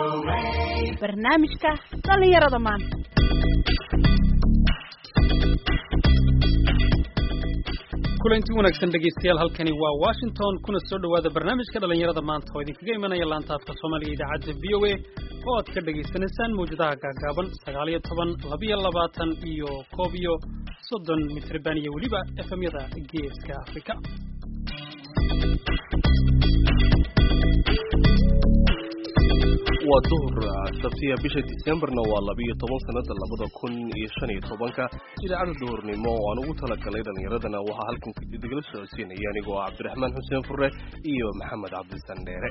barnaamijka dhalinyarada maanta. kulanti wanaagsan dhegeystayaal, halkani waa Washington kuna soo dhawaada barnaamijka dhalinyarada maanta oo idinkaga imanaya laanta afka Soomaaliga idaacadda VOA oo aad ka dhageysanaysaan mowjadaha gaagaaban 19, 22 iyo 30 mitir iyo weliba FM-yada Geeska Afrika. waa duhur sabtiya bisha Decemberna waa 12 sanada 2015 idaacada duhurnimo oo aan ugu talagalay dhalinyaradana waxaa halkan idinla socodsiinaya anigoo Cabdiraxmaan Xuseen Furre iyo Maxamed Cabdi Sandheere.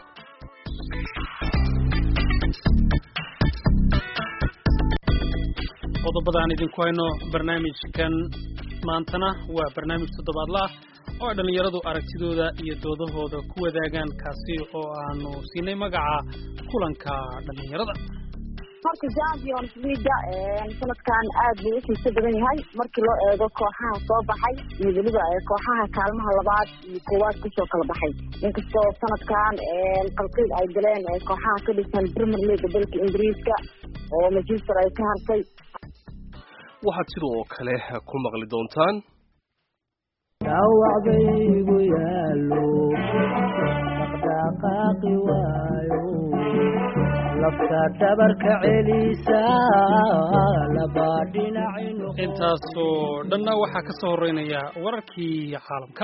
qodobada aan idinku hayno barnaamijkan maantana waa barnaamij toddobaadle ah oo dhalinyaradu aragtidooda iyo doodahooda ku wadaagaan, kaasi oo aanu siinay magaca kulanka dhalinyarada. Marka Champions League sanadkan aad buu u xiiso badan yahay markii loo eego kooxaha soo baxay iyo weliba kooxaha kaalmaha labaad iyo koowaad ku soo kala baxay. Inkastoo sanadkan qalqiil ay galeen kooxaha ka dhisan Premier League dalka Ingiriiska oo Manchester ay ka hartay. waxaad sidoo kale ku maqli doontaan dawacbaygu yaalo dhaqdhaqaaqi waayo lafta dhabarka celisa laba dhinacino. intaasoo dhanna waxaa ka soo horeynaya wararkii caalamka.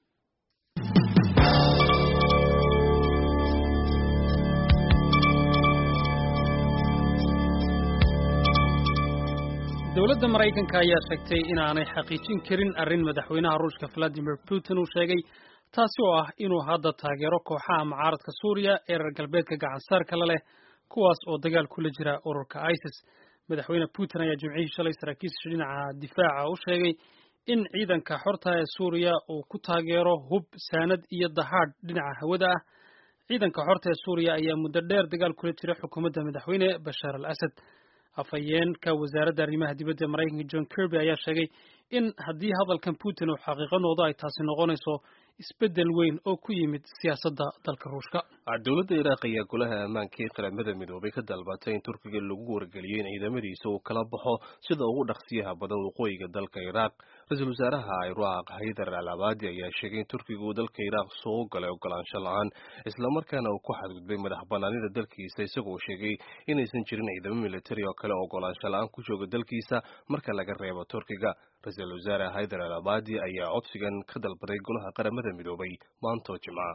dowladda Mareykanka ayaa sheegtay inaanay xaqiijin karin arrin madaxweynaha Ruushka Vladimir Putin uu sheegay, taasi oo ah inuu hadda taageero kooxaha mucaaradka Suuriya ee reer galbeedka gacansaarka la leh, kuwaas oo dagaal kula jira ururka ISIS. madaxweyne Putin ayaa Jimcihii shalay saraakiisha dhinaca difaaca u sheegay in ciidanka xorta ee Suuriya uu ku taageero hub, saanad iyo dahaadh dhinaca hawada ah. ciidanka xorta ee Suuriya ayaa muddo dheer dagaal kula jira xukuumadda madaxweyne Bashar al-Assad. afhayeenka wasaaradda arrimaha dibadda ee Mareykanka John Kirby ayaa sheegay in haddii hadalkan Putin uu xaqiiqo noqdo ay taasi noqonayso isbedel weyn oo ku yimid siyaasadda dalka Ruushka. dowladda Iraaq ayaa golaha ammaanka ee qaramada midoobay ka dalbatay in Turkiga lagu wargeliyo in ciidamadiisa uu kala baxo sida ugu dhaqsiyaha badan waqooyiga dalka Iraaq. ra-iisul wasaaraha Iraaq Haydar al-Abadi ayaa sheegay in Turkiga uu dalka Iraaq soo galay ogolaansho la'aan, isla markaana uu ku xadgudbay madaxbannaanida dalkiisa, isagoo sheegay inaysan jirin ciidamo militari oo kale ogolaansho la'aan ku jooga dalkiisa marka laga reebo Turkiga. ra-iisul wasaare Haydar al-Abadi ayaa codsigan ka dalbaday golaha qaramada midoobay maanta Jimcaha.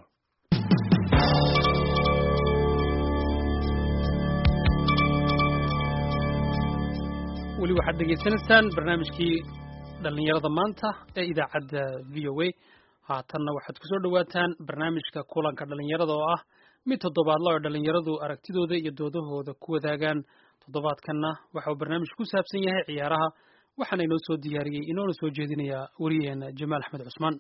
weli waxaad dhegaysanaysaan barnaamijkii dhalinyarada maanta ee idaacadda VOA. haatanna waxaad ku soo dhawaataan barnaamijka kulanka dhalinyarada oo ah mid toddobaadle oo dhalinyaradu aragtidooda iyo doodahooda ku wadaagaan. toddobaadkanna waxa uu barnaamij ku saabsan yahay ciyaaraha, waxaana inoo soo diyaariyey inoona soo jeedinaya wariyaheena Jamaal Axmed Cusmaan.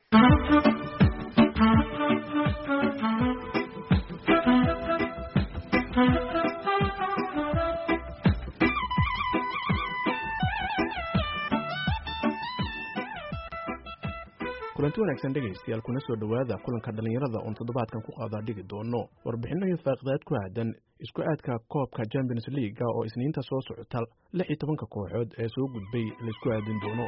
kulanti wanaagsan dhegaystayaal, kuna soo dhawaada kulanka dhalinyarada oon toddobaadkan ku qaadaa dhigi doono warbixino iyo faaqidaad ku aadan isku aadka koobka Champions League oo isniinta soo socota 16 kooxood ee soo gudbay la isku aadin doono.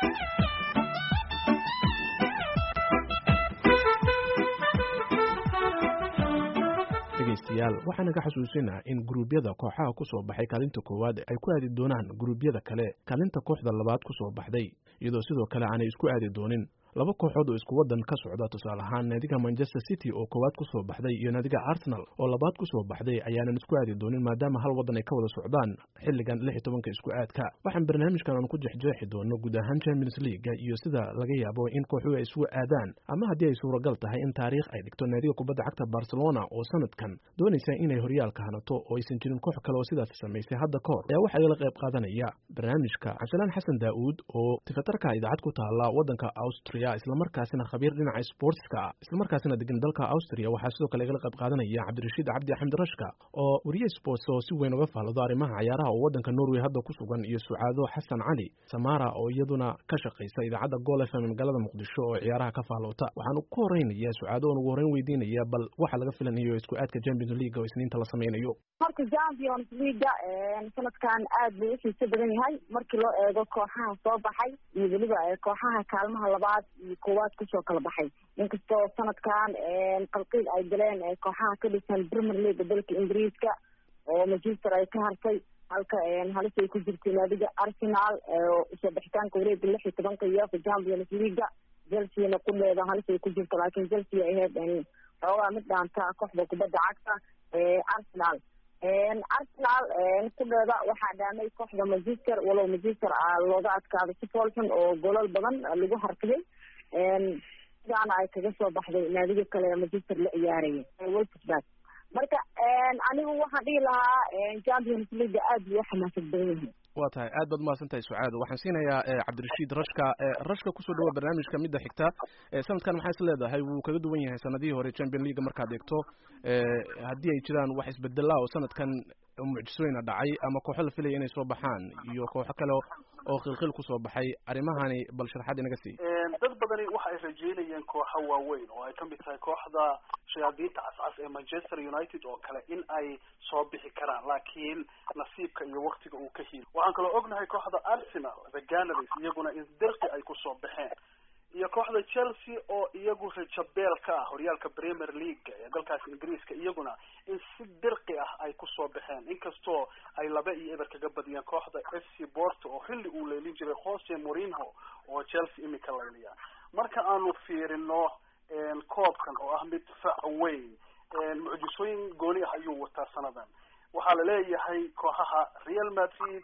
dhegaystayaal, waxaan ka xasuusinaa in gruubyada kooxaha ku soo baxay kaalinta koowaad ay ku aadi doonaan gruubyada kale kaalinta kooxda labaad ku soo baxday, iyadoo sidoo kale aanay isku aadi doonin laba kooxood oo isku wadan ka socda. tusaale ahaan naadiga Manchester City oo koowaad ku soo baxday iyo naadiga Arsenal oo labaad ku soo baxday ayaanan isku aadi doonin maadaama hal wadan ay ka wada socdaan xilligan 16 isku aadka. waxaan barnaamijkan aan ku jeexjeexi doono guud ahaan Champions League iyo sida laga yaabo in kooxuhu ay isugu aadaan, ama haddii ay suuragal tahay in taariikh ay dhigto naadiga kubadda cagta Barcelona oo sanadkan doonaysa inay horyaalka hanato oo aysan jirin koox kale oo sidaas samaysay hadda ka hor. ayaa waxaa la qayb qaadanaya barnaamijka Cabdisalaan Xasan Daawud oo reporterka idaacad ku taala waddanka Austria isla markaasina khabiir dhinaca sportska isla markaasina degan dalka Austria waxaa sidoo kale igala qayb qaadanaya Cabdirashiid Cabdi Axmed Rashka oo wariye sports oo si weyn uga faallado arrimaha ciyaaraha oo waddanka Norway hadda ku sugan iyo Sucaado Xasan Cali Samara oo iyaduna ka shaqeysa idaacadda Gool FM magaalada Muqdisho oo ciyaaraha ka faallota waxaan ku horeynayaa Sucaado oo ugu horeyn weydiinaya bal waxa laga filanayo isku aadka Champions League oo isniinta la sameeyo marka Champions League sanadkan aad buu u xiiso badan yahay markii loo eego kooxaha soo baxay iyo weliba kooxaha kaalmaha labaad iyo koowaad kusoo kala baxay inkastoo sanadkan qalqiil ay galeen kooxaha ka dhisan Premier League dalka Ingiriiska oo Manchester ay ka hartay halka halis ay ku jirtay naadiga Arsenal oo soo bixitaanka wareegga 16 iyo Champions League Chelsea ku leedahay halis ay ku jirtay laakiin Chelsea ay ahayd xoogaa mid dhaanta kooxda kubadda cagta Arsenal kuleeda waxaa dhaamay kooxda Manchester walow Manchester looga adkaado si foolxun oo golol badan lagu harkiyay sidaana ay kaga soo baxday naadiga kale Manchester la ciyaarayay Wolfsburg marka anigu waxaan dhihi lahaa Champions League aad buu xamaasad badan yahay waa tahay aad baad mahadsantahay Sucaado waxaan siinayaa Cabdirashiid Rashka kusoo dhawaad barnaamijka midda xigta sanadkan maxay is leedahay wuu kaga duwan yahay sanadihii hore Champions League markaad eegto haddii ay jiraan wax isbedela oo sanadkan mucjisooyin dhacay ama kooxo la filay inay soo baxaan iyo kooxo kale oo khilkhil ku soo baxay arrimahani bal sharaxaad inaga sii dad badani waxa ay rajeynayeen kooxo waaweyn oo ay ka mid tahay kooxda shayaadiinta cascas ee Manchester United oo kale in ay soo bixi karaan laakiin nasiibka iyo waqtiga uu ka hiil waxaan kaloo ognahay kooxda Arsenal the Gunners iyaguna in dirqi ay ku soo baxeen iyo kooxda Chelsea oo iyagu rajabeel ka ah horyaalka Premier League ee dalkaas Ingiriiska iyaguna in si dirqi ah ay ku soo baxeen inkastoo ay 2-0 kaga badiyeen kooxda FC Porto oo xilli uu leelin jiray Jose Mourinho oo Chelsea imika leeliya marka aanu fiirino koobkan oo ah mid fac weyn mucjisooyin gooni ah ayuu wataa sanadan waxaa la leeyahay kooxaha Real Madrid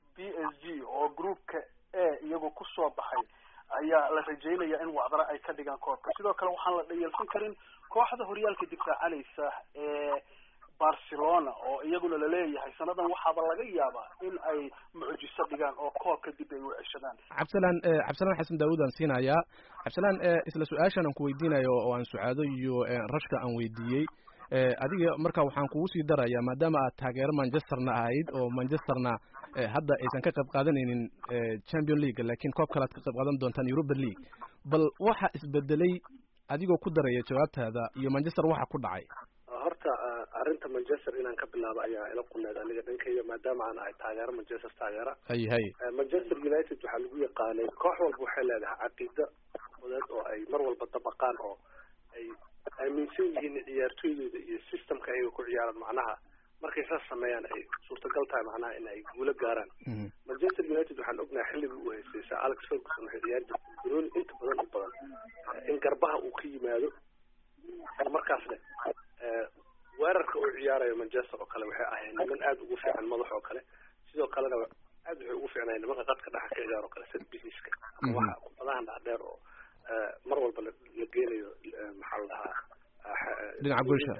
PSG oo groupka A iyagu ku soo baxay ayaa la rajeynayaa in wacdara ay ka dhigaan koobka sidoo kale waxaan la dhayalsan karin kooxda horyaalka difaacanaysa ee Barcelona oo iyaguna la leeyahay sanadan waxaaba laga yaabaa in ay mucjiso dhigaan oo koobka dib ay u ceshadaan Cabsalaan Xasan Daawud aan siinayaa Cabsalaan isla su'aashan aan ku weydiinayo oo aan Sucaado iyo Rashka aan weydiiyey adiga marka waxaan kugu sii darayaa maadaama aad taageero Manchesterna ahayd oo Manchesterna hadda aysan ka qayb qaadanaynin Champions League laakiin koob kale aad ka qayb qaadan doontaan Europa League bal waxa isbedelay adigoo ku daraya jawaabtaada iyo Manchester waxa ku dhacay horta arrinta Manchester inaan ka bilaabo ayaa ila quneed aniga dhankayga maadaama aan ahay taageero Manchester taageera Manchester United waxaa lagu yaqaanay koox walba waxay leedahay caqiido wadaad oo ay mar walba dabaqaan oo ay aaminsan yihiin ciyaartooydooda iyo systemka ay ku ciyaaraan macnaha markay saas sameeyaan ay suurtagal tahay macnaha in ay guulo gaaraan Manchester United waxaan ognahay xilligii uu haystay Alex Ferguson wuxuu ciyaar jiray inta badan in garbaha uu ka yimaado markaasna weerarka uu ciyaarayo Manchester oo kale waxay ahayn niman aad ugu fiican madax oo kale sidoo kalena aad waxay ugu fiicnayeen nimanka qadka dhexe ka ciyaaro kale set businesska waxa kubadaha dheer oo mar walba la geenayo maxaa la dhahaa dhinaca bulsha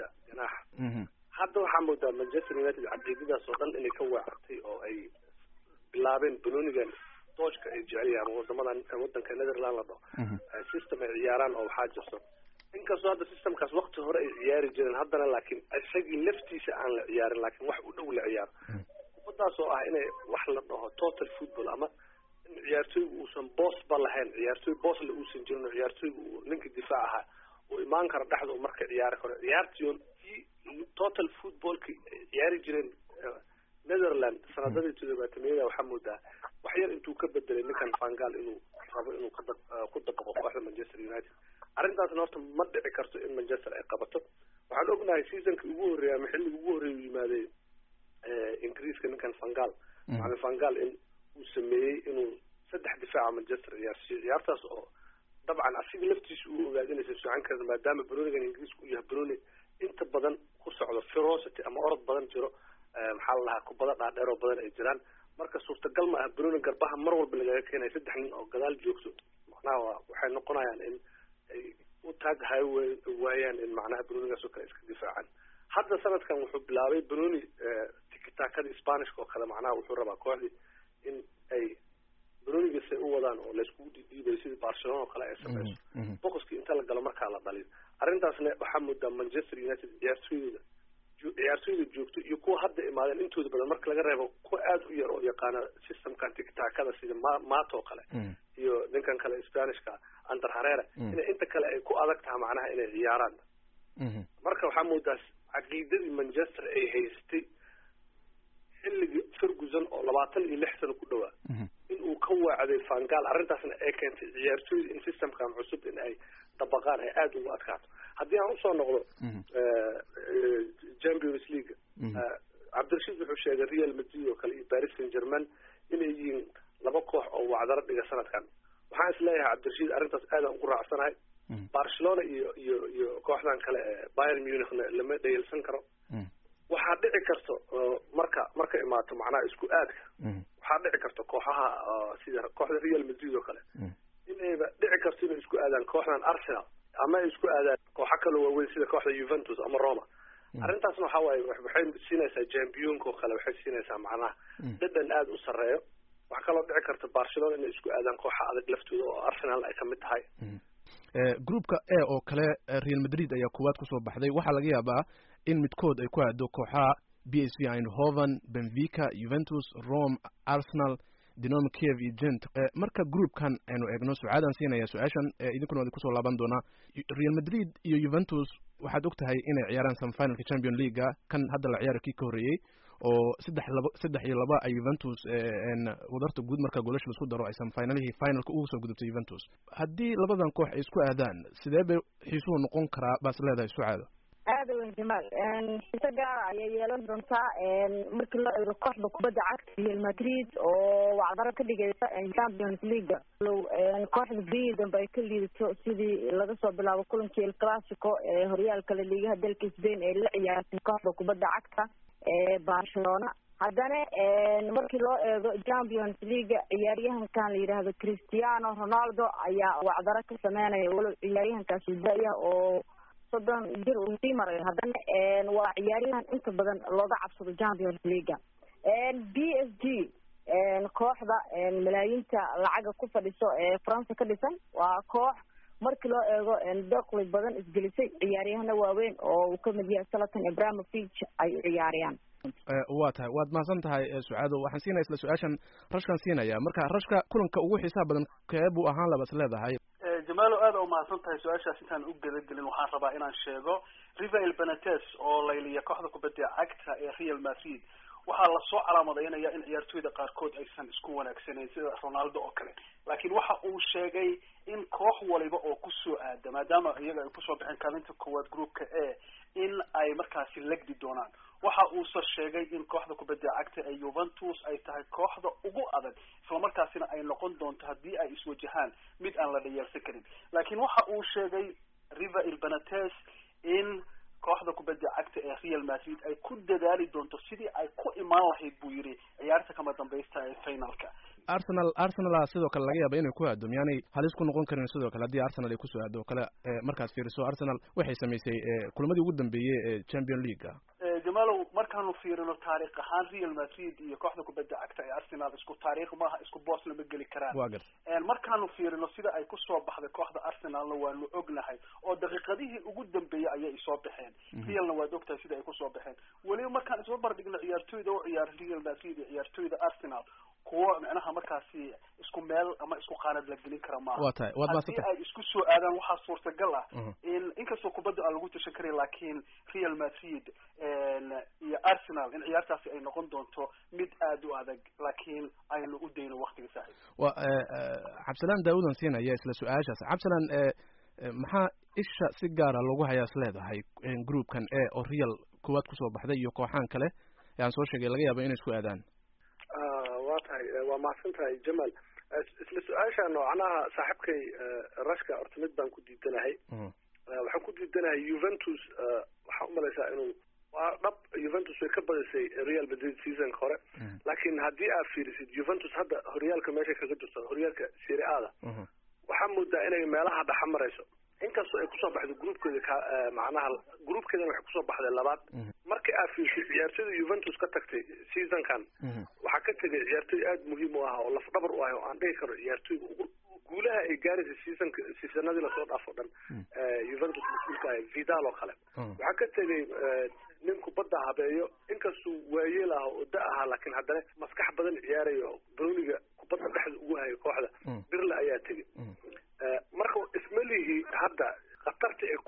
hadda waxaa moodaa Manchester United caqiidadaas oo dhan inay ka waacatay oo ay bilaabeen banoonigan doojka ay jecel yihiin wadamadan wadanka Netherland la dhaho system ay ciyaaraan oo waxaa jirto inkastoo hadda systemkaas waqti hore ay ciyaari jireen haddana laakiin isagii laftiisa aan la ciyaarin laakiin wax u dhow la ciyaaro kubadaas oo ah inay wax la dhaho total football ama in ciyaartooygu uusan boss ba lahayn ciyaartooy boss la uusan jirin ciyaartooygu ninka difaac ahaa oo imaan kara dhexda uu marka ciyaari karo ciyaartii total footballki ciyaari jireen Netherland sanadadii 70 waxaa moodaa wax yar intuu ka bedelay ninkan Van Gaal inuu rabo inuu ku dabaqo kooxda Manchester United arrintaasna horta ma dhici karto in Manchester ay qabato waxaan ognahay seasonka ugu horeeyay ama xilliga ugu horeeyay yimaaday Ingiriiska ninkan Van Gaal macallin Van Gaal in uu sameeyay inuu 3 difaac Manchester ciyaartaas oo dabcan asiga laftiisa uu ogaadinaysa suucan karta maadaama Brunigan Ingiriisku yahay Bruni inta badan ku socdo ferocity ama orod badan jiro maxaa la dhahaa kubada dhaadheer oo badan ay jiraan marka suurtagal ma ah Bruni garbaha mar walba laga keenay 3 nin oo gadaal joogto macnaha waxay noqonayaan in ay u taag waayaan in macnaha Brunigaas oo kale iska difaacaan hadda sanadkan wuxuu bilaabay Bruni tiki-takada Spanish oo kale macnaha wuxuu rabaa kooxdii in ay brunigas ay u wadaan oo layskugu dhiibay sidii Barcelona oo kale ay sameeyeen boqoskii inta la galo markaa la dhaliyo arrintaasna waxaa moodaa Manchester United ciyaartooyda joogto iyo kuwa hadda imaadeen intooda badan marka laga reebo kuwa aad u yar oo yaqaana systemkan tiktakada sida Mato oo kale iyo ninkan kale Spanishka Ander Herrera inta kale ay ku adag tahay macnaha inay ciyaaraan marka waxaa moodaa caqiidadii Manchester ay haystay xilligii Ferguson oo 26 sano ku dhawaa in uu ka wacday Van Gaal arrintaasna ay keentay ciyaartooyda in systemkan cusub in ay dabaqaan ay aad ugu adkaato haddii aan usoo noqdo Champions League Cabdirashiid wuxuu sheegay Real Madrid oo kale iyo Paris Saint-Germain inay yihiin laba koox oo wacdaro dhiga sanadkan waxaan isleeyahay Cabdirashiid arrintaas aad aan ugu raacsanahay Barcelona iyo kooxdan kale Bayern Munich lama dhayalsan karo waxaa dhici karto marka imaato macnaha isku aadka waxaa dhici karto kooxaha sida kooxda Real Madrid oo kale inayba dhici karto inay isku aadaan kooxdan Arsenal ama ay isku aadaan kooxo kale waaweyn sida kooxda Juventus ama Roma arrintaasna waxa waaye waxay siinaysaa championka oo kale waxay siinaysaa macnaha dhadhan aad u sareeyo waxa kaloo dhici karta Barcelona inay isku aadaan kooxo adag laftooda oo Arsenal ay kamid tahay groupka A oo kale Real Madrid ayaa kuwaad ku soo baxday waxa laga yaabaa in midkood ay ku aado kooxaha PSV Eindhoven, Benfica, Juventus, Rome, Arsenal, Dynamo Kiev iyo Gent marka groupkan aynu eegno su'aadan siinaya su'aashan idinkuna wadi ku soo laaban doona Real Madrid iyo Juventus waxaad ogtahay inay ciyaaraan semi-finalka Champions League kan hadda la ciyaaro kii ka horeeyay oo 3-2 ay Juventus wadarta guud marka goolasha la isku daro ay semi-finalihii finalka ugu soo gudubtay Juventus haddii labadan koox ay isku aadaan sidee bay xiisuhu noqon karaa baas leedahay su'aada aad weyn Jamal xiisa gaar ayay yeelan doontaa markii la eego kooxda kubadda cagta Real Madrid oo wacdaro ka dhigaysa Champions League kooxda Bayern bay ka liidato sidii laga soo bilaabo kulankii El Clasico ee horyaalka La Liga dalka Spain ee la ciyaartay kooxda kubadda cagta Barcelona haddana markii loo eego Champions League ciyaaryahankan la yiraahdo Cristiano Ronaldo ayaa wacdaro ka sameynaya walow ciyaaryahankaasi da'ya oo 30 jir uu sii maray haddana waa ciyaaryahan inta badan looga cabsado Champions League PSG kooxda malaayiinta lacaga ku fadhiso ee France ka dhisan waa koox markii loo eego dakhli badan isgelisay ciyaaryahana waaweyn oo uu ka mid yahay Zlatan Ibrahimovic ay u ciyaarayaan waa tahay waad mahadsan tahay su'aado waxaan siinaya isla su'aashan rashkan siinaya marka rashka kulanka ugu xiisaha badan kee buu ahaan laba isleedahay Jamaalo aad u mahadsan tahay su'aashaas intaan u gadagelin waxaan rabaa inaan sheego River Benates oo layliya kooxda kubadda cagta ee Real Madrid waxaa la soo calaamadeynaya in ciyaartooyda qaarkood aysan isku wanaagsaneyn sida Ronaldo oo kale laakiin waxa uu sheegay in koox waliba oo ku soo aada maadaama iyaga ay ku soo bixin kaalinta koowaad groupka A in ay markaasi lagdi doonaan waxa uu soo sheegay in kooxda kubadda cagta ee Juventus ay tahay kooxda ugu adag isla markaasina ay noqon doonto hadii ay iswajahaan mid aan la dhayalsan karin laakiin waxa uu sheegay River Benates in kooxda kubadda cagta ee Real Madrid ay ku dadaali doonto sidii ay ku imaan lahayd buu yiri ciyaarta kama dambaysta ee finalka Arsenal sidoo kale laga yaabo inay ku aado miyaanay halis ku noqon karin sidoo kale hadii Arsenal ay ku soo aado kale markaas fiiriso Arsenal waxay sameysay kulamadii ugu dambeeyay ee Champions League Jamaalo markaanu fiirino taariikh ahaan Real Madrid iyo kooxda kubadda cagta ee Arsenal isku taariikh maaha isku boos lama geli karaan markaanu fiirino sida ay ku soo baxday kooxda Arsenal waanu ognahay oo daqiiqadihii ugu dambeeyay ayay soo baxeen Realna waa ogtahay sida ay ku soo baxeen waliba markaan isoo bardhigno ciyaartooyda oo ciyaar Real Madrid iyo ciyaartooyda Arsenal kuwa macnaha markaasi isku meel ama isku qaanad la gelin kara ma hadii ay isku soo aadaan waxa suurtagal ah in inkastoo kubadda aan lagu tashan karin laakiin Real Madrid iyo Arsenal in ciyaartaasi ay noqon doonto mid aad u adag laakiin aynu u dayno waqtiga saaxiib Cabsalan Daawudan siinaya isla su'aashaas Cabsalan maxaa isha si gaar ah lagu hayaa isleedahay groupkan A oo Real kuwaad ku soo baxday iyo kooxan kale aan soo sheegay laga yaabo inay isku aadaan waa mahadsantahay Jamal isla su-aasha noocanaha saaxiibkay rashka horta mid baan ku diidanahay waxaan ku diidanahay Juventus waxaan u malaysaa inuu waa dhab Juventus way ka badisay Real Madrid season hore laakiin haddii aad fiirisid Juventus hadda horyaalka meesha kaga jirto horyaalka Serie A da waxaa moodaa inay meelaha dhex marayso inkastoo ay kusoo baxday groupkeeda macnaha groupkeedana waxay kusoo baxday labaad markii aad fiirsay ciyaartoyda Juventus ka tagtay seasonkan waxaa ka tegay ciyaartoy aad muhiim u ah oo lafdhabar u ah oo aan dhihi karo ciyaartoyda guulaha ay gaaraysa seasonadii lasoo dhaafo dhan Juventus masuulka ah Vidal oo kale waxaa ka tegay nin kubadda habeeyo inkastoo waayeel ah oo da ah laakiin haddana maskax badan ciyaarayo browniga kubadda dhexda ugu hayo kooxda birla ayaa tegay marka ismalihi hadda qatarta ay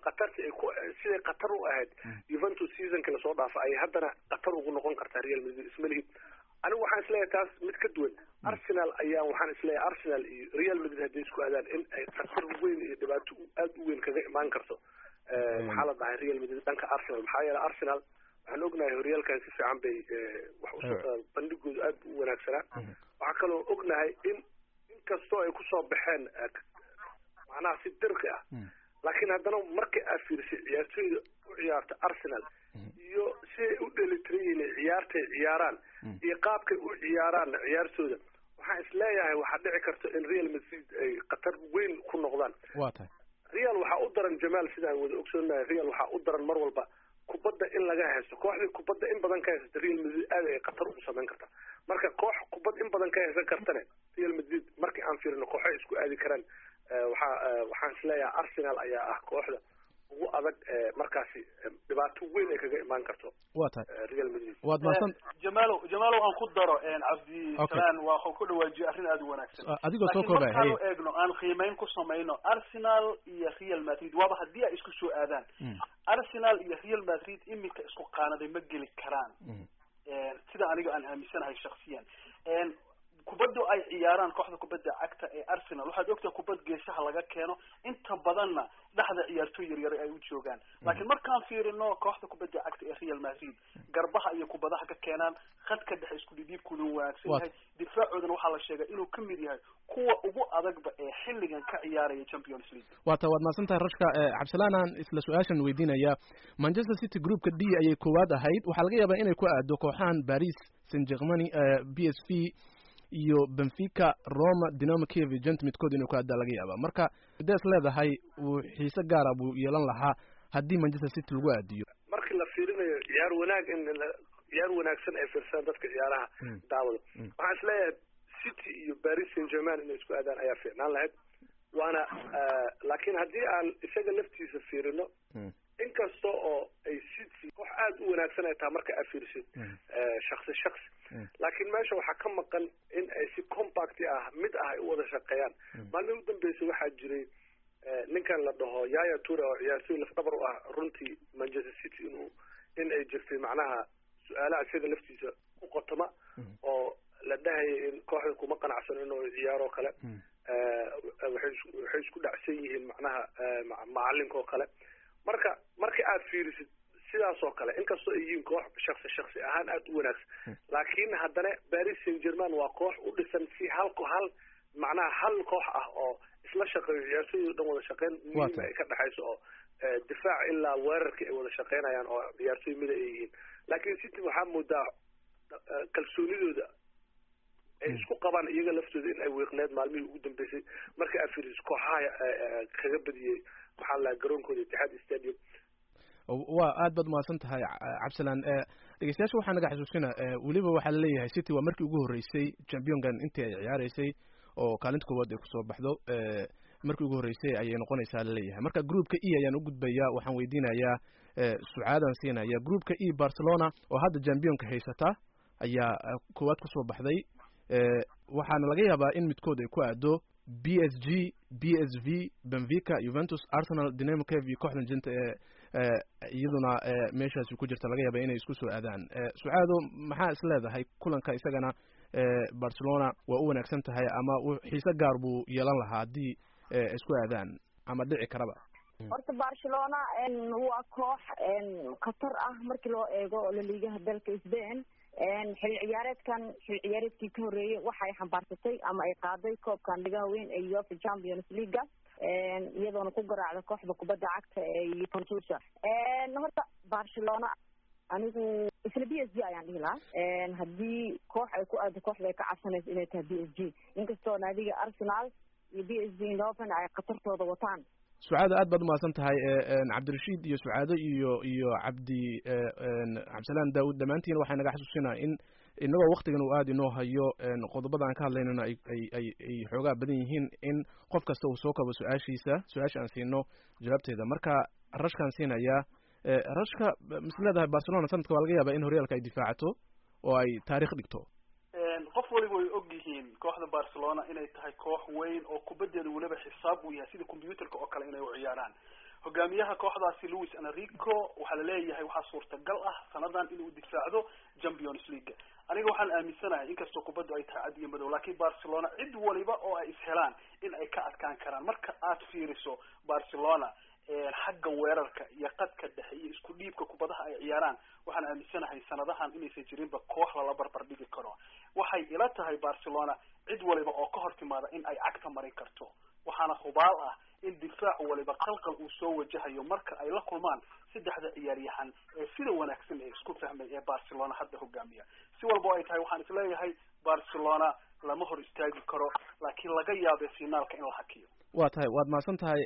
ku siday qatar u ahayd Juventus seasonka la soo dhaafay ay haddana qatar ugu noqon kartaa Real Madrid ismalihi anigu waxaan isleeyahay taas mid ka duwan Arsenal ayaa waxaan isleeyahay Arsenal iyo Real Madrid hadday isku aadaan in ay qatar weyn iyo dhibaato aad u weyn kaga imaan karto maxaa la dhahay Real Madrid dhanka Arsenal maxaa yeelay Arsenal waxaan ognahay horyaalkan si fiican bay wax u soo bandhigoodu aad u wanaagsanaa waxaa kaloo ognahay in inkastoo ay kusoo baxeen macnaha si dirqi ah laakiin haddana markii aad fiirisay ciyaartoyda u ciyaarta Arsenal iyo si ay u dhelitiran yihiin ciyaartay ciyaaraan iyo qaabkay u ciyaaraan ciyaartooda waxaan isleeyahay waxaa dhici karta in Real Madrid ay qatar weyn ku noqdaan Real waxaa u daran Jamaal sidaan wada ogsoonahay Real waxaa u daran mar walba kubadda in laga haysto kooxdii kubadda in badan ka haysta Real Madrid aad ay qatar u samayn kartaa marka koox kubad in badan ka haysan kartana Real Madrid markii aan fiirino kooxay isku aadi karaan waxaan isleeyahay Arsenal ayaa ah kooxda ugu adag markaasi dhibaato weyn ay kaga imaan karto Real Madrid waad maasan Jamaalo aan ku daro Cabdi Salaan waa ku dhawaajiyay arrin aad u wanaagsan adigoo soo koobay hay eegno aan qiimeyn ku sameeyno Arsenal iyo Real Madrid waaba hadii ay isku soo aadaan Arsenal iyo Real Madrid imika isku qaanaday ma geli karaan sida aniga aan aaminsanahay shakhsiyan kubaddu ay ciyaaraan kooxda kubadda cagta ee Arsenal waxaad ogtahay kubad geesaha laga keeno inta badanna dhaxda ciyaartoy yar ay u joogaan laakiin markaan fiirino kooxda kubadda cagta ee Real Madrid garbaha iyo kubadaha ka keenaan khadka dhexe isku dhiibkooda wanaagsan yahay difaacoodana waxaa la sheegay inuu ka mid yahay kuwa ugu adagba ee xilligan ka ciyaaraya Champions League waad maasantahay rashka Cabdisalaan isla su'aashan weydiinaya Manchester City groupka D ayay koowaad ahayd waxaa laga yaabaa inay ku aado kooxahan Paris Saint-Germain PSV iyo Benfica Roma Dinamo Kiev Gent midkood inuu ku aado laga yaabaa marka dees leedahay uu xiise gaar ah buu yeelan lahaa haddii Manchester City lagu aadiyo markii la fiirinayo ciyaar wanaagsan ay fiirsan dadka ciyaaraha daawada waxaan isleeyahay City iyo Paris Saint-Germain inay isku aadaan ayaa fiicnaan lahayd waana laakiin haddii aan isaga laftiisa fiirino inkastoo oo ay City koox aad u wanaagsan ay tahay marka aad fiirisid shakhsi laakiin meesha waxaa ka maqan in ay si compact ah mid ah ay u wada shaqeeyaan maalin u dambeysay waxaa jiray ninkan la dhaho Yaya Toure oo ciyaartoy lafdhabar u ah runtii Manchester City in ay jirtay macnaha su'aalaha isaga laftiisa ku qotoma oo la dhahay in kooxda kuma qanacsan inuu ciyaaro kale waxay isku dhacsan yihiin macnaha macalinka oo kale marka aad fiirisid sidaas oo kale inkastoo ay yihiin koox shakhsi ahaan aad u wanaagsan laakiin haddana Paris Saint-Germain waa koox u dhisan si hal macnaha hal koox ah oo isla shaqeeyo ciyaartoydu dhan wada shaqeyn muhiim ay ka dhaxayso oo difaac ilaa weerarka ay wada shaqeynayaan oo ciyaartoy mid ay yihiin laakiin City waxaa moodaa kalsoonidooda ay isku qabaan iyaga laftooda in ay weeqneed maalmihii ugu dambeysay marka aad fiirisid kooxaha kaga badiyay maxaa la garoonkooda Etihad Stadium waa aad baad mahadsan tahay Cabdisalaan dhegeystayaasha waxaa naga xasuusina weliba waxaa la leeyahay City waa markii ugu horreysay championkan intii ay ciyaaraysay oo kaalinta koowaad ay kusoo baxdo markii ugu horreysay ayay noqonaysaa la leeyahay marka groupka E ayaan u gudbayaa waxaan weydiinayaa sucaadan siinaya groupka E Barcelona oo hadda championka haysata ayaa koowaad kusoo baxday waxaana laga yaabaa in midkood ay ku aado PSG PSV Benfica Juventus Arsenal Dinamo Kiev iyo kooxdan jinta iyaduna meeshaas ku jirta laga yaabaa inay isku soo aadaan sucaado maxaa is leedahay kulanka isagana Barcelona waa u wanaagsan tahay ama xiise gaar buu yeelan lahaa haddii isku aadaan ama dhici karaba horta Barcelona waa koox khatar ah markii loo eego La Liga dalka Spain xil ciyaareedkii ka horeeyay waxay xambaarsatay ama ay qaaday koobkan dhigaha weyn ee UEFA Champions League iyadoona ku garaacda kooxda kubadda cagta ee Juventus horta Barcelona anigu isla PSG ayaan dhihi lahaa haddii koox ay ku aado kooxda ay ka cabsanayso inay tahay PSG inkastoo naadiga Arsenal iyo PSG Eindhoven ay khatartooda wataan sucaado aad baad umahadsan tahay cabdirashiid iyo sucaado iyo cabdisalaan daawud dhammaantiin waxay naga xasuusinaa in inagoo waktigan uu aada inoo hayo qodobada aan ka hadlaynana ay xoogaa badan yihiin in qof kasta uu soo kabo su-aasha aan siino jawaabteeda marka rashkaan siinayaa rashka mis leedahay barcelona sanadka waa laga yaabaa in horyaalka ay difaacato oo ay taarikh dhigto qof waliba way og yihiin kooxda Barcelona inay tahay koox weyn oo kubaddeedu waliba xisaab u yahay sida computerka oo kale inay u ciyaaraan hogaamiyaha kooxdaasi Luis Enrique waxa la leeyahay waxa suurtagal ah sanadan inuu difaacdo Champions League aniga waxaan aaminsanahay inkastoo kubaddu ay tahay cad iyo madow laakiin Barcelona cid waliba oo ay ishelaan in ay ka adkaan karaan marka aad fiiriso Barcelona xagga weerarka iyo qadka dhexe iyo isku dhiibka kubadaha ay ciyaaraan waxaan aaminsanahay sanadahan inaysan jirinba koox la barbar dhigi karo waxay ila tahay Barcelona cid waliba oo ka hortimaada in ay cagta marin karto waxaana hubaal ah in difaac waliba qalqal uu soo wajahayo marka ay la kulmaan saddexda ciyaaryahan ee sida wanaagsan ee isku fahmay ee Barcelona hadda hogaamiya si walba ay tahay waxaan isleeyahay Barcelona lama hor istaagi karo laakiin laga yaabay finaalka in la hakiyo waa tahay waad maasan tahay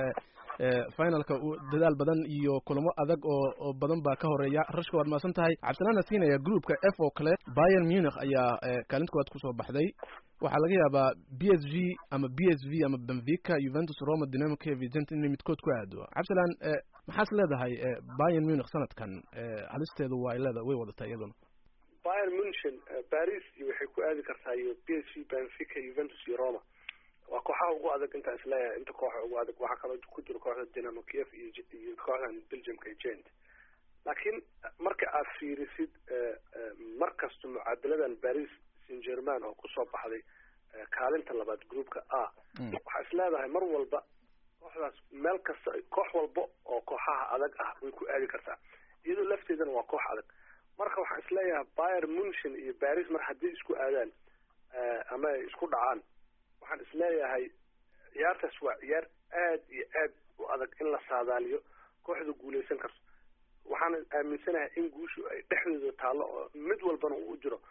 finalka dadaal badan iyo kulamo adag oo badan baa ka horeeya rashka waad maasan tahay cabdisalaana siinaya groupka F oo kale Bayern Munich ayaa kaalinta koowaad kusoo baxday waxaa laga yaabaa PSG ama PSV ama Benfica Juventus Roma Dinamo Kiev inay midkood ku aado cabdisalaan maxaad leedahay Bayern Munich sanadkan halisteedu waa leedahay way wadataa iyaduna Bayern Munich Paris waxay ku aadi kartaa iyo PSV Benfica Juventus iyo Roma waa kooxaha ugu adag inta isleeyahay inta kooxa ugu adag waxa kale ku jira kooxda Dinamo Kiev iyo kooxda Belgium Gent laakiin marka aad fiirisid markasta mucaadaladan Paris Saint-Germain oo ku soo baxday kaalinta labaad groupka A waxa isleedahay mar walba kooxdaas meel kasta koox walba oo kooxaha adag ah way ku aadi kartaa iyadoo lafteedana waa koox adag marka waxa isleeyahay Bayern Munich iyo Paris mar haddii isku aadaan ama isku dhacaan waxaan isleeyahay ciyaartaas waa ciyaar aad iyo aad u adag in la saadaaliyo kooxda guuleysan karto waxaan aaminsanahay in guushu ay dhexdooda taalo oo mid walbana uu jiro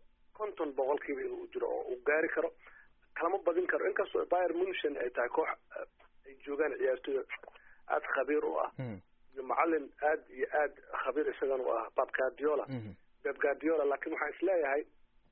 50% inuu jiro oo uu gaari karo kalama badin karo inkastoo Bayern Munich ay tahay koox ay joogaan ciyaartoy aad khabiir u ah iyo macallin aad iyo aad khabiir isagana u ah Pep Guardiola laakiin waxaan isleeyahay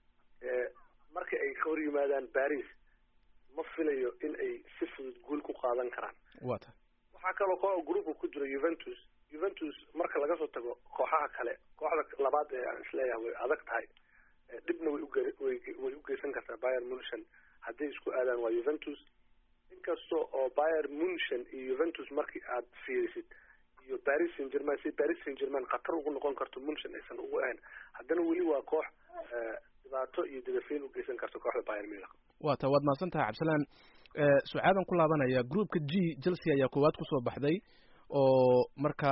markii ay ka hor yimaadaan Paris ma filayo in ay si fudud guul ku qaadan karaan waxaa kaloo koox gruupka ku jira Juventus marka laga soo tago kooxaha kale kooxda labaad ee aan isleeyahay way adag tahay dibna way u geysan kartaa Bayern Munich haddii isku aadaan waa Juventus inkastoo oo Bayern Munich iyo Juventus markii aad fiirisid iyo Paris Saint-Germain qatar ugu noqon karto Munich aysan ugu ahayn haddana weli waa koox dhibaato iyo dagafiin u geysan karto kooxda Bayern Munich waad maasan tahay cabdisalaan sucaadan ku laabanaya groupka G Chelsea ayaa koowaad kusoo baxday oo marka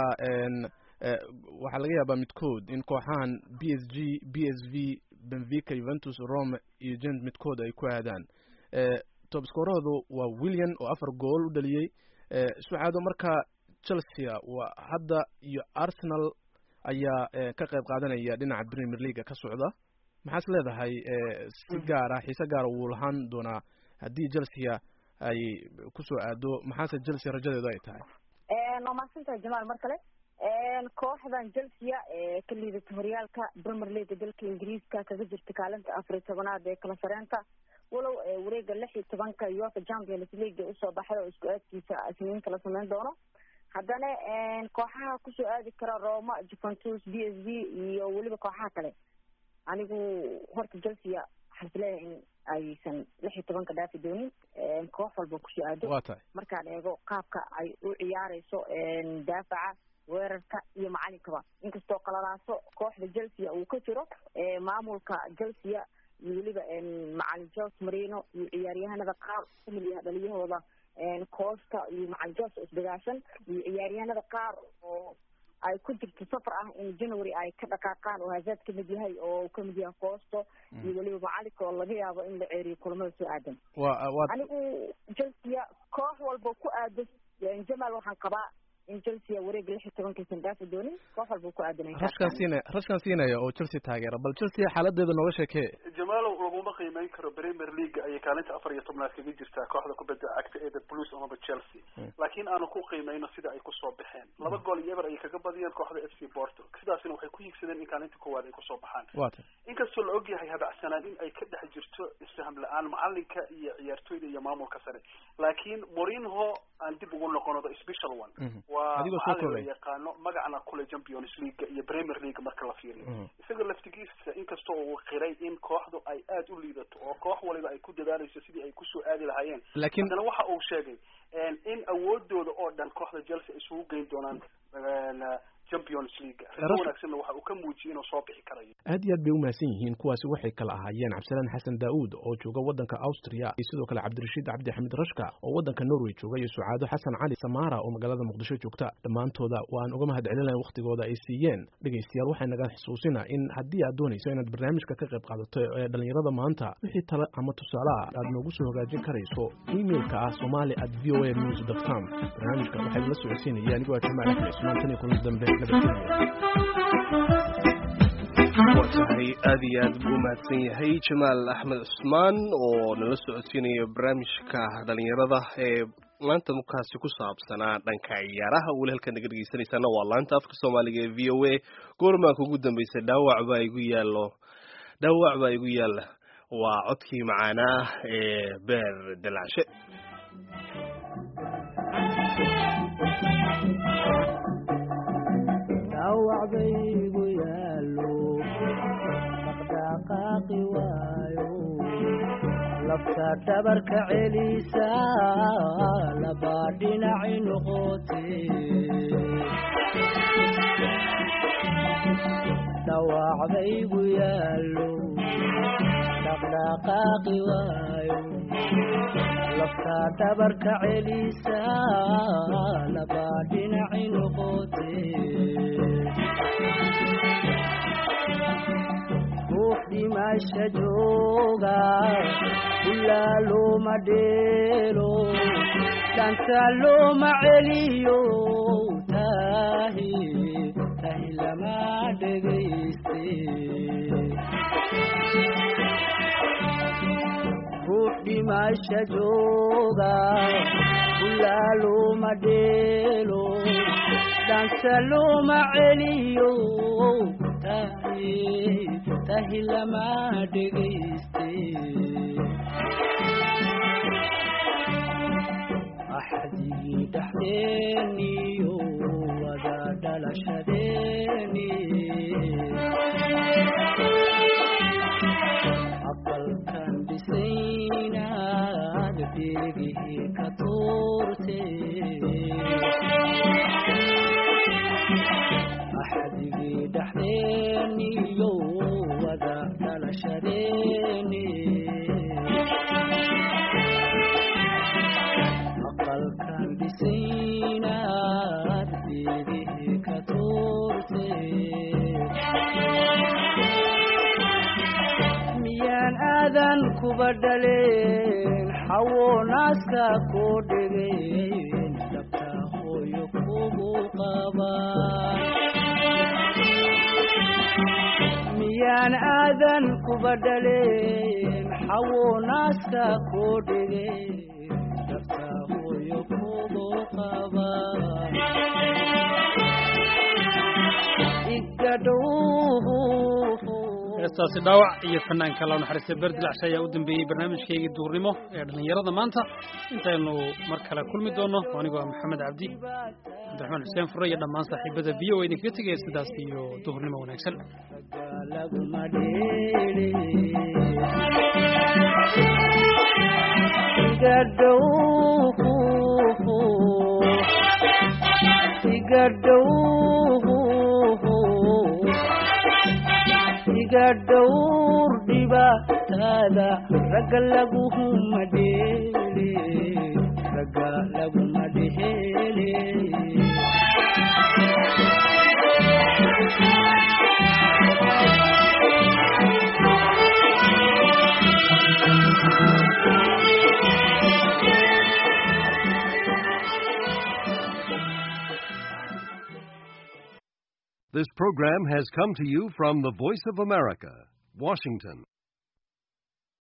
waxaa laga yaabaa midkood in kooxahan PSG PSV Benfica Juventus Roma iyo Gent midkood ay ku aadaan top scoreroodu waa Willian oo 4 gool u dhaliyay sucaado marka Chelsea waa hadda iyo Arsenal ayaa ka qayb qaadanaya dhinaca Premier League ka socda maxaad leedahay si gaar ah xiisa gaar uu lahaan doonaa haddii Chelsea ay ku soo aado maxaase Chelsea rajadeedu ay tahay maasantahay Jamaal mar kale kooxdan Chelsea ka liidata horyaalka Premier League dalka Ingiriiska kaga jirta kaalinta 14aad ee kala sareenta walow wareega 16ka UEFA Champions League u soo baxay oo isku aadkiisa asniin kala sameyn doono haddana kooxaha ku soo aadi kara Roma Juventus PSV iyo waliba kooxaha kale anigu horta Chelsea xasleeyahay in aysan 16 dhaafi doonin koox walba ku soo aado markaan eego qaabka ay u ciyaareyso daafaca weerarka iyo macallinkaba inkastoo qalalaaso kooxda Chelsea uu ka jiro maamulka Chelsea iyo waliba macallin Jose Mourinho iyo ciyaaryahanada qaar kamid dhaliyahooda Costa iyo macallin Jose isdagaashan iyo ciyaaryahanada qaar oo ay ku jirto safar ah in January ay ka dhaqaaqaan oo Hazard ka mid yahay oo ka mid yahay Costa iyo waliba macallinka oo laga yaabo in la ceeriyo kulamada soo aadan anigu Chelsea koox walba ku aado Jamal waxaan qabaa in Chelsea wareeg 16 dhaafi doonin koox walba ku aadanay rashkan siinaya oo Chelsea taageera bal Chelsea xaaladeeda nooga sheekay Jamal laguma qiimeyn karo Premier League ayay kaalinta 14 kaga jirtaa kooxda kubadda cagta ee Blues ama Chelsea laakiin aanu ku qiimeyno sida ay ku soo baxeen 2 gool iyo eber ay kaga badiyeen kooxda FC Porto sidaasina waxay ku higsadeen in kaalinta koowaad ay ku soo baxaan inkastoo la ogyahay habacsanaan in ay ka dhex jirto isfaham la'aan macalinka iyo ciyaartoyda iyo maamulka sare laakiin Mourinho aan dib ugu noqono special one waa macallin yaqaano magacna kule Champions League iyo Premier League marka la fiiriyo isaga laftigiisa inkastoo uu qiray in kooxdu ay aad u liidato oo koox waliba ay ku dadaalayso sidii ay ku soo aadi lahaayeen laakiin waxa uu sheegay in awoodooda oo dhan kooxda Chelsea isugu geyn doonaan Champions League wanaagsan waxa uu ka muujiyay inuu soo bixi karayo aad iyo aad bay u mahadsan yihiin kuwaasi waxay kala ahaayeen Cabdisalaan Xasan Daawud oo jooga wadanka Austria iyo sidoo kale Cabdirashiid Cabdi Xamid Rashka oo wadanka Norway jooga iyo Sucaado Xasan Cali Samara oo magaalada Muqdisho joogta dhamaantooda waan uga mahadcelinayaa waqtigooda ay siiyeen dhageystayaal waxay naga xusuusinaa in haddii aad doonayso inaad barnaamijka ka qayb qaadato ee dhalinyarada maanta wixii talo ama tusaale aad noogu soo hagaajin karayso emailka ah somali@voanews.com barnaamijka waxay la socodsiinayaan anigoo Jamaal Axmed Ismaan tan iyo kulan dambe وتحي آدي آد بوماتين هي جمال أحمد عثمان ونلسعتيني برامج كهذا يرضى maanta mukaasi ku saabsanaa dhanka ciyaaraha wali halkan naga dhageysanaysaana waa laanta afka Soomaaliga ee VOA goorma ugu dambeysay dhaawac baa igu yaala waa codkii macaana ee beer dalaashe dhaawac baa igu yaalo dhaqdhaqaaqi waayo lafta dhabarka celisa laba dhinaci noqotay dhaawac baa igu yaalo dhaqdhaqaaqi waayo lafta dhabarka celisa laba dhinaci noqotay dimasha jooga illa looma dheelo danta looma celiyo tahi lama dhegayste ruux dimasha jooga illa looma dheelo danta looma celiyo tahi lama dhegayste axdigii dhaxdeeniyo wada dhalashadeeni aqalkan dhisaynaad beegihii ka tuurte axdigii dhaxdeeniyo wada dhalashadeeni aqalkan dhisaynaad beegihii ka tuurte miyaan aadan kuba dhaleen xawo naaska koo dhegeen dhabta hooyo kugu qabaan miyaan aadan kuba dhaleen xawo naaska koo dhegeen dhabta hooyo kugu qabaan heestaasi dhaawac iyo fanaanka loo naxariistay Berdilaash ayaa u dambeeyay barnaamijkeygii duurnimo ee dhalinyarada maanta intaynu mar kale kulmi doono anigoo Maxamed Cabdi Cabdiraxmaan Xuseen Fure iyo dhammaan saaxiibada VOA idinkaga tegaya sidaas iyo duurnimo wanaagsan iga dhowr dhibaatada ragga laguma dheele This program has come to you from the Voice of America, Washington.